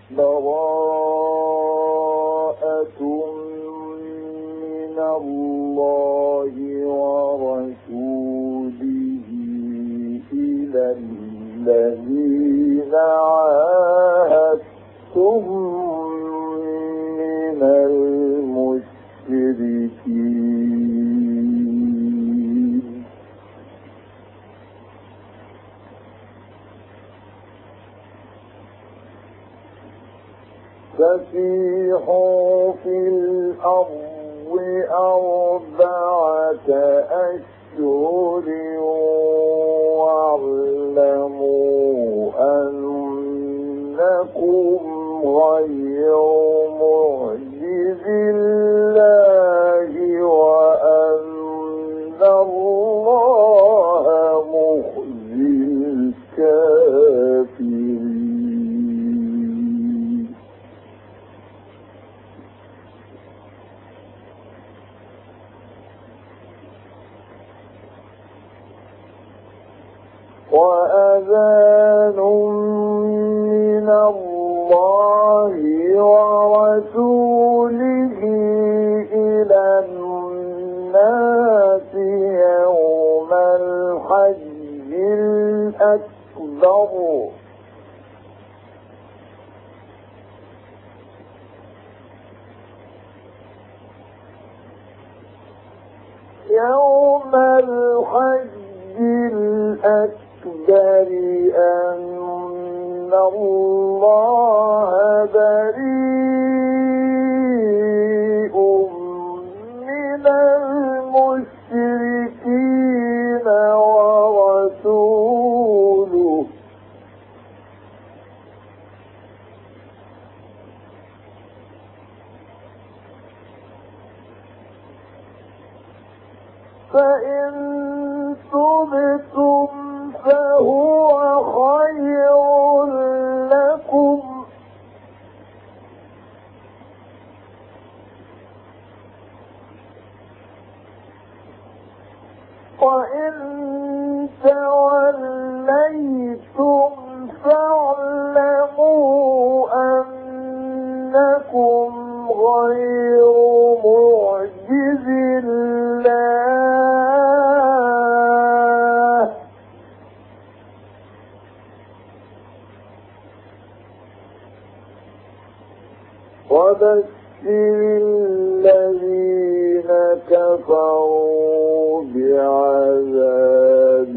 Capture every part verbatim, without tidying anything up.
براءة من الله ورسوله إلى الذين عاهدتم من المشركين. فسيحوا في الأرض أربعة أشهر واعلموا أنكم غير معجز الله وأن الله مخزي الكافرين. وأذان من الله ورسوله إلى الناس يوم الحج الأكبر يوم الحج الأكبر أن الله بريء من المشركين ورسوله فإن تبتم فهو خير لكم وإن توليتم فاعلموا أنكم غير معجز الله وبشر الذين كفروا بعذاب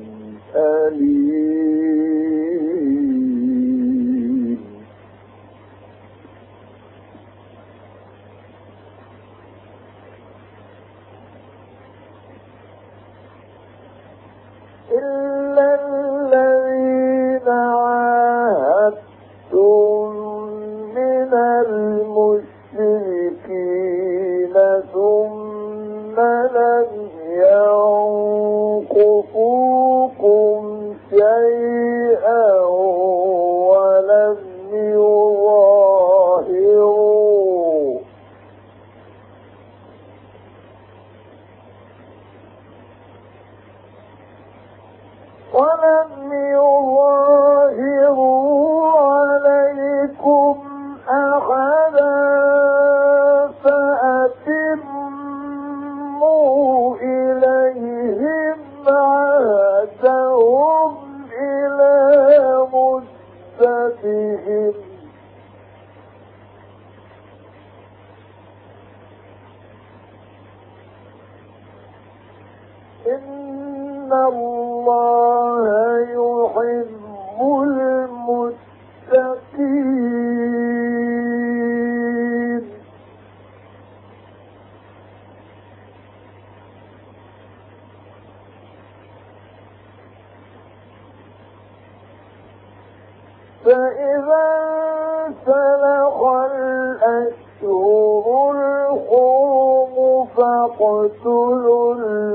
أليم. إلا الذين عاهدتم من المشركين ثم لم ينقصوكم شيئا ولم يظاهروا ولم يظاهروا عليكم أحدا فأتموا إليهم عهدهم إلى مدتهم إن الله يحب المتقين. فإذا انسلخ الأشهر الحرم فاقتلوا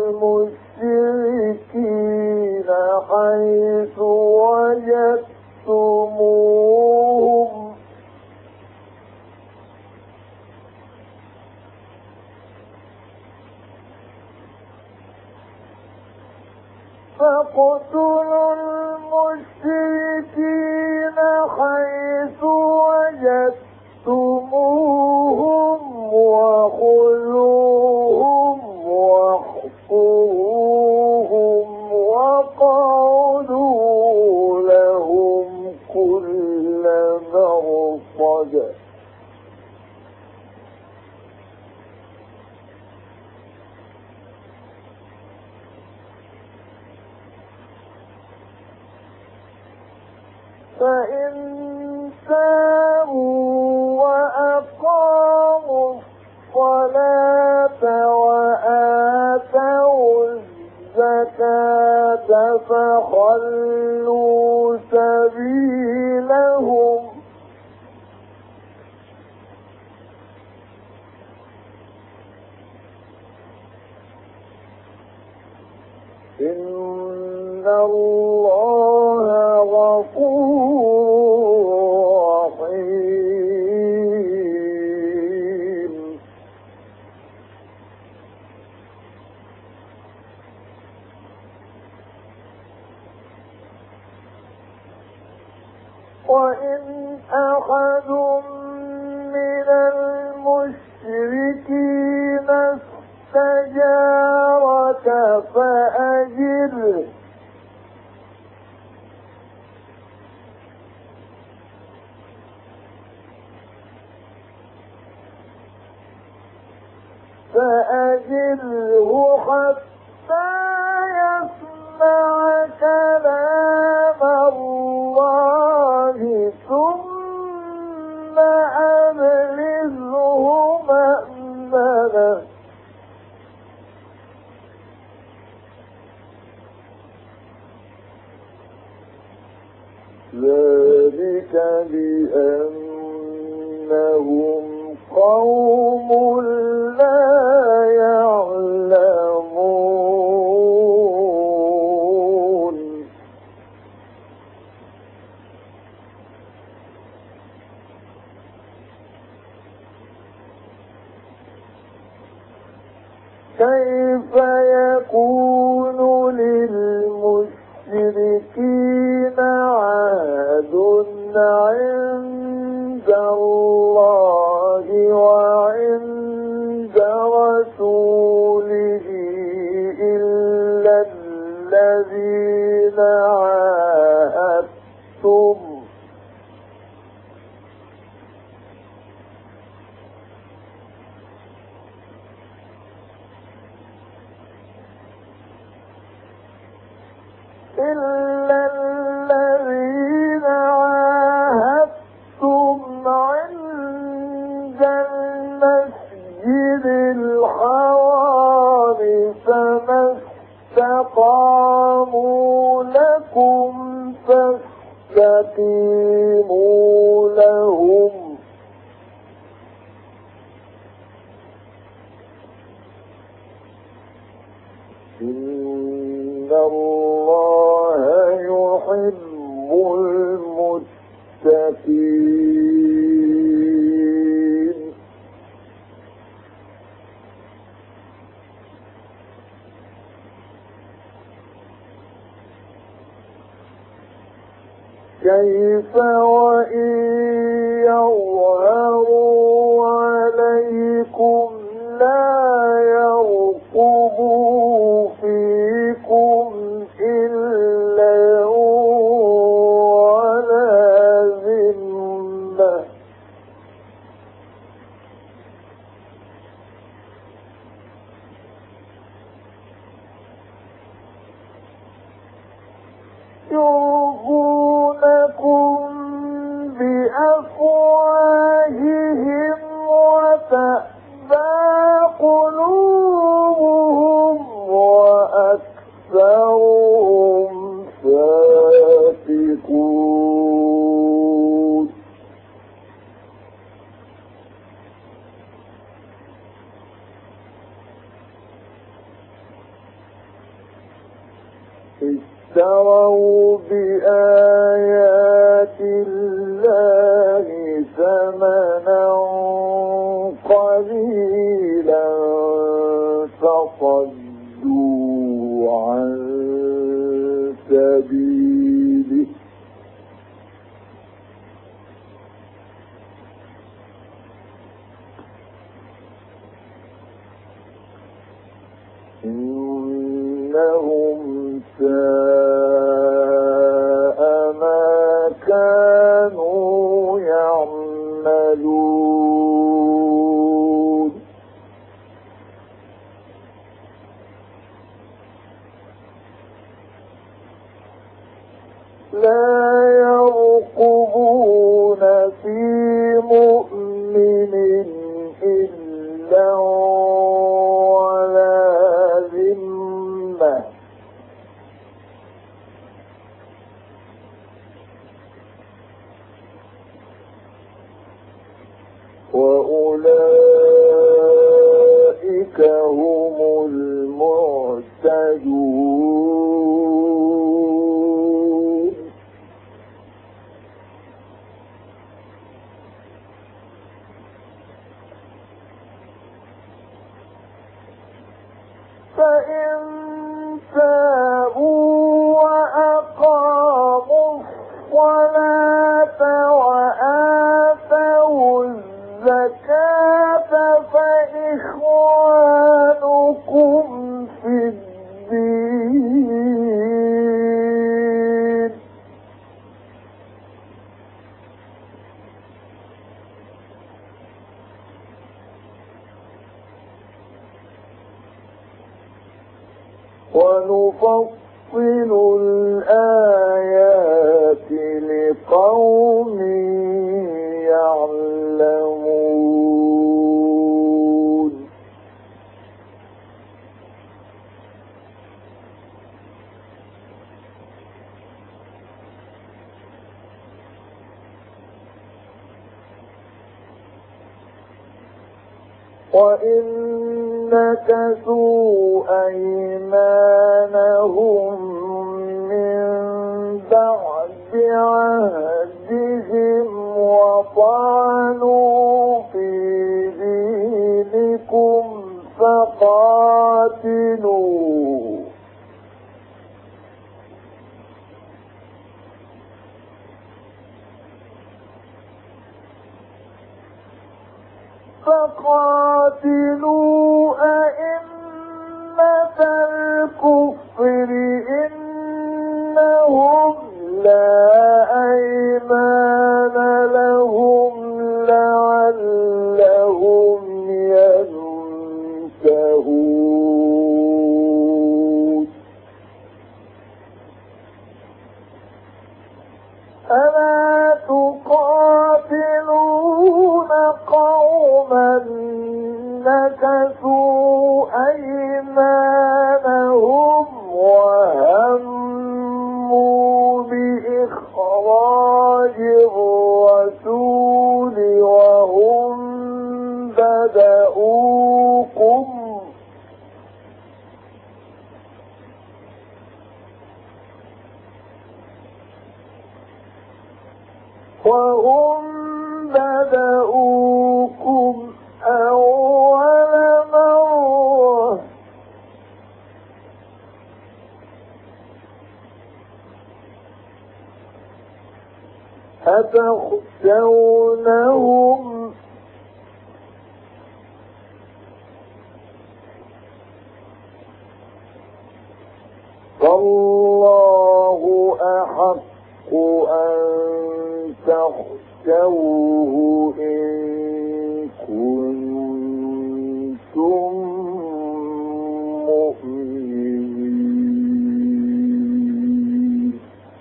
المشركين حيث وجدتموهم فاقتلوا المشركين حيث وجدتموهم فإن تابوا وأقاموا الصلاة وآتوا الزكاة فخلوا سبيلهم إن الله غفور رحيم. وإن أحد من المشركين استجارك فأجره فأجره حتى يسمع كلام الله ثم أبلغه مأمنه ذلك بأنهم قوم لا يعلمون. كيف يكون للمشركين عهد عند الله وعند رسوله إلا الذين عاهدتم إلا الذين عاهدتم عند المسجد الحرام فما استقاموا لكم فاستقيموا لهم إن الله يحب المتقين. كيف وإن يظهروا عليكم لا يرقبوا فيكم إلا ولا ذمة يرضونكم بأفواههم وتأبى قلوبهم وأكثرهم فاسقون. اشتروا بآيات الله ثمنا قليلا فصدوا عن سبيله إنهم ساء ما كانوا يعملون. لا يرقبون يرقبون في مؤمن إلا ولا ذمة وأولئك هم المعتدون. فإن تابوا وأقاموا الصلاة وآتوا الزكاة فإخوانكم في الدين ونفصل الآيات لقوم يعلمون. وإن نكثوا أيمانهم من بعد عهدهم وطعنوا في دينكم فقاتلوا فقاتلوا أئمة الكفر إنهم لا أيمان لهم لعلهم ينتهون. ألا تقاتلون قوما نكثوا أيمانهم وهموا بإخراج الرسول وهم بدأوكم وهم بدأوكم أول مرة أتخشونهم فالله أحق أن تخشوه إن كنتم مؤمنين.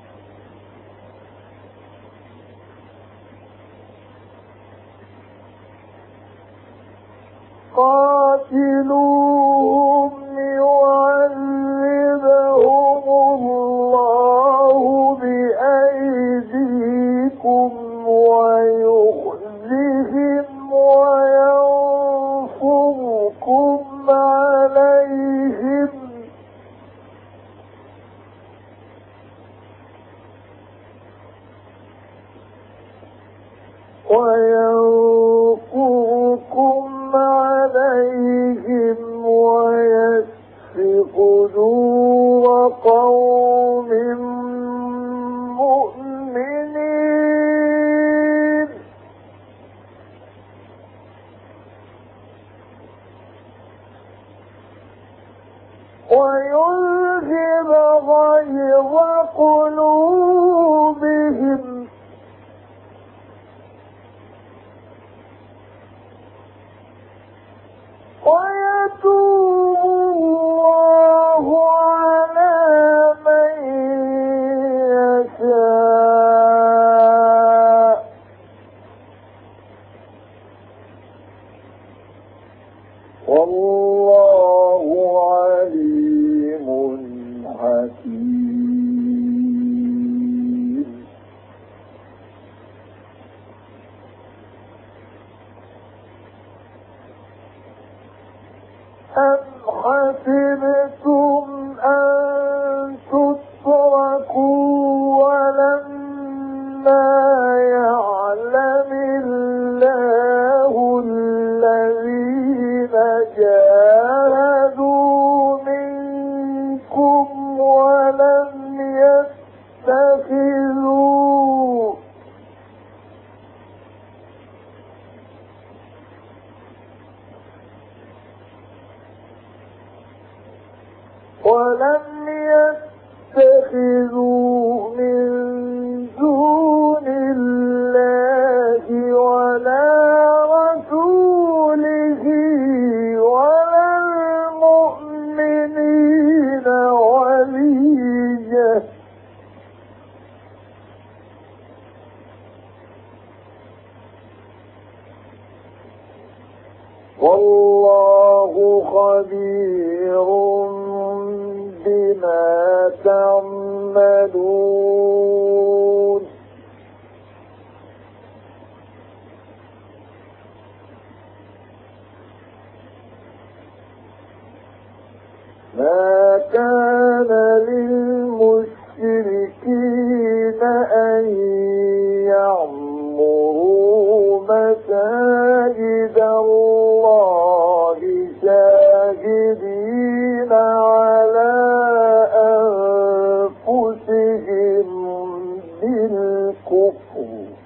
قاتلوهم يعذبهم الله بأيديكم ويخزهم وينصركم عليهم وينصركم عليهم ويشف صدور قوم مؤمنين. ويذهب غيظ قلوبهم ويتوب الله على من يشاء حسبتم أن تتركوا ولما يعلم الله الذين جاهدوا منكم ولم يتخذوا ولم يتخذوا من دون الله ولا رسوله ولا المؤمنين وليا والله خبير بما تعملون ما كان للمشركين أن يعمروا مساجد الله شاهدين على أنفسهم بالكفر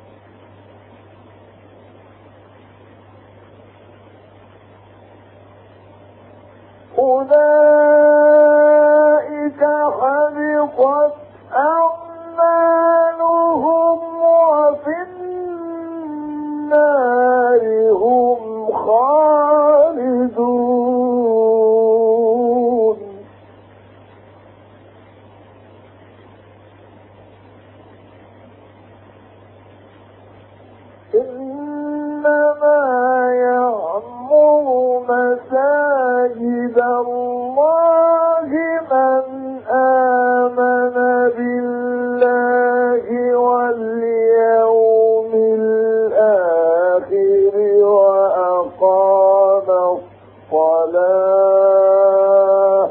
أولئك حبطت أعمالهم وفي النار هم خالدون إنما يعمر مساجد الله من آمن بالله واليوم الآخر وأقام الصلاة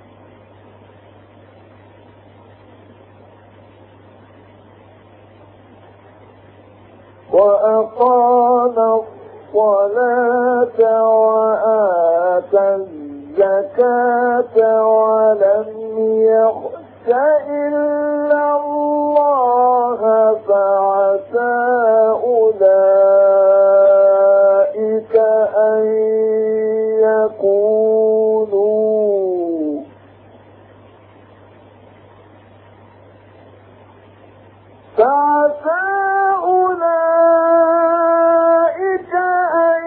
وأقام الصلاة وآتى الزكاة ولم يخش إلا الله فعسى أولئك أن يكونوا فعسى أولئك أن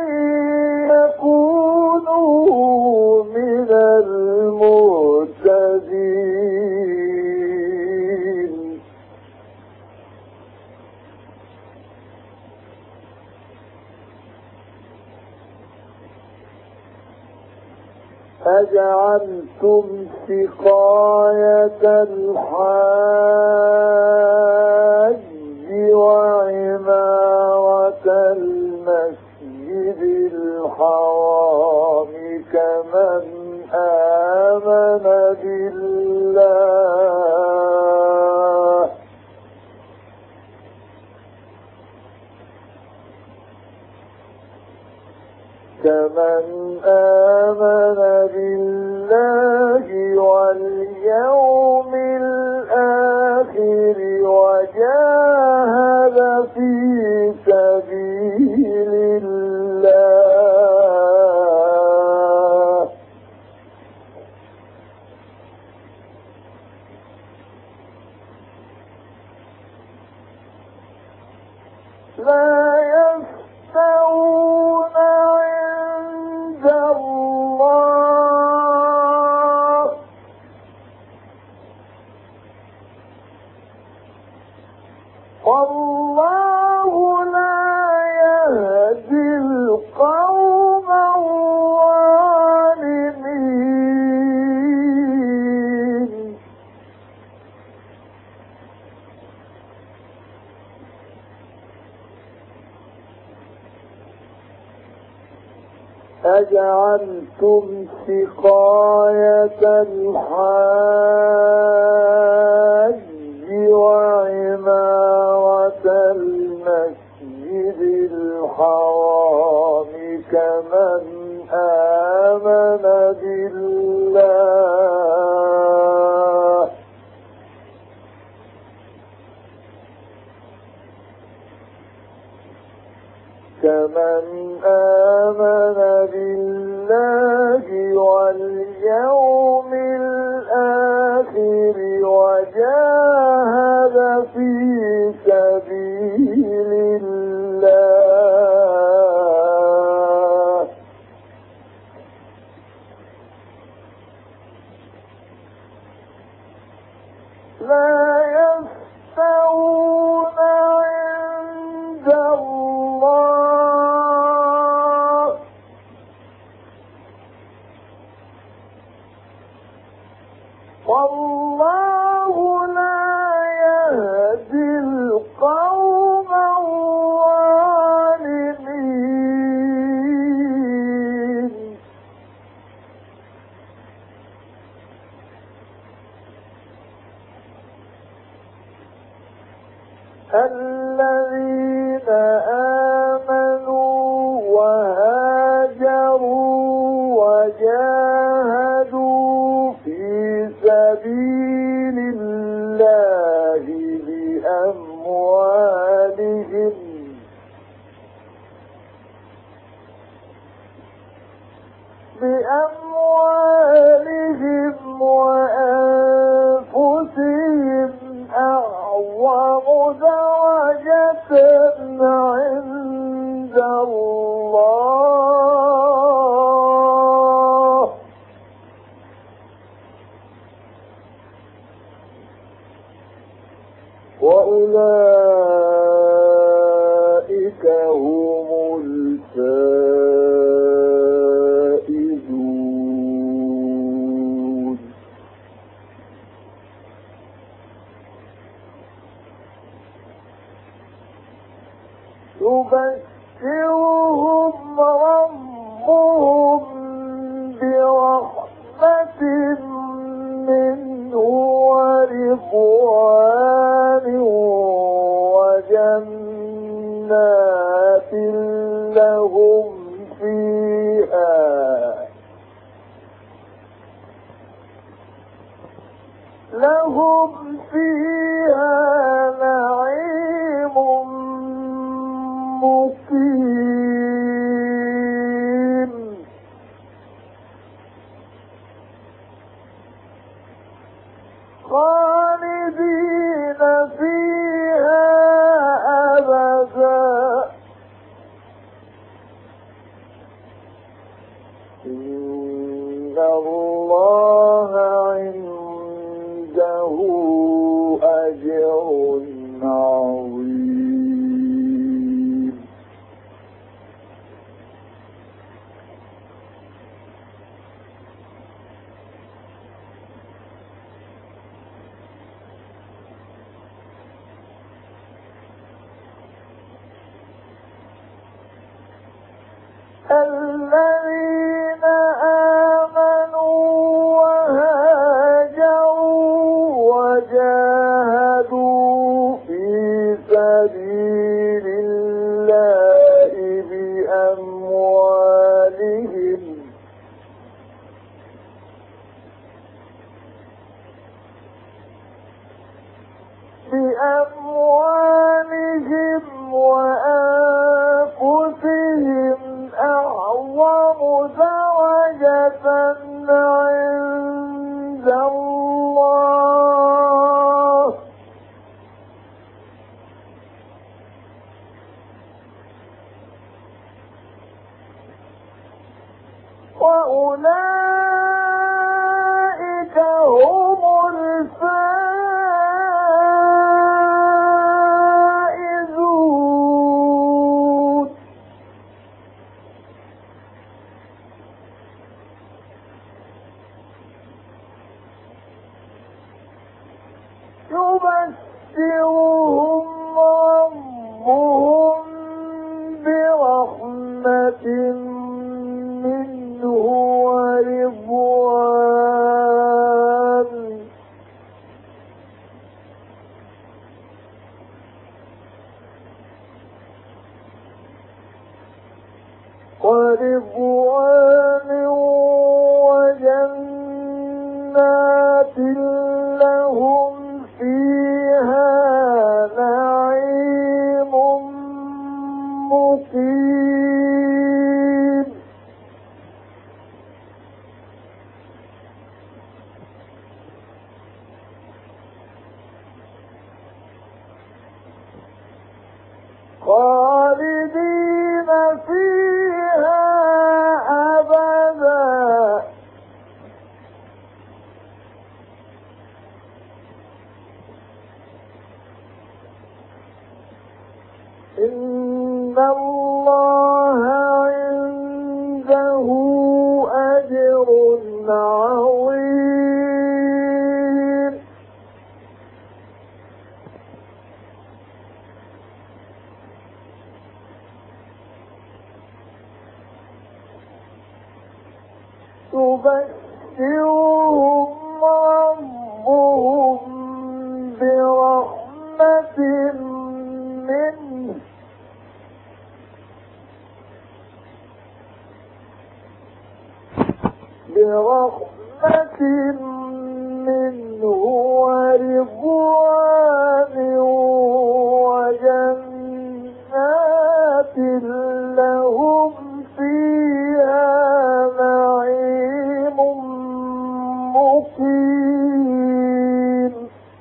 يكونوا من المهتدين أجعلتم سقاية الحاج وعمارة المسجد الحرام كمن آمن بالله كمن آمن بالله واليوم الآخر وجاهد في سبيل الله لا يستوون عند الله والله لا يهدي القوم الظالمين أجعلتم سقاية الحاج وعمارة المسجد الحرام كمن آمن بالله كمن آمن بالله واليوم الآخر وجاهد في سبيل الله لا يستوون عند الله والله لا يهدي القوم الظالمين الذين آمنوا وهاجروا وجاهدوا في سبيل الله بأموالهم بأموالهم وأنفسهم أعظم درجة عند الله وأولئك هم الفائزون يبشرهم ربهم برحمة منه ورضوان وجنات لهم فيها لهم فيها نعيم مقيم خالدين فيها أبدا إن الله عنده أجر عظيم الذين آمنوا وهاجروا وجاهدوا في سبيل الله بأموالهم بأموالهم وأنفسهم أعظم درجة عند الله وأولئك هم الفائزون يبشرهم ربهم برحمة منه ورضوان وجنات لهم فيها نعيم مقيم خالدين فيها أبدا إن الله عنده أجر عظيم يبشرهم ربهم برحمة منه برحمة منه ورضوان وجنات لهم فيها نعيم مقيم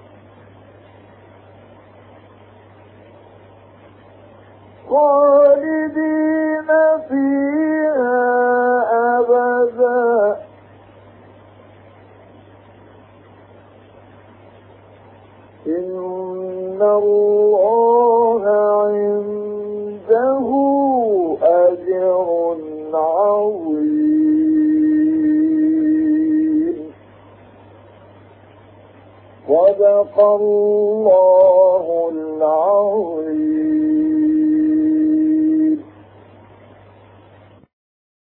خالدين فيها أبدا إن الله عنده أجر عظيم صدق الله العظيم.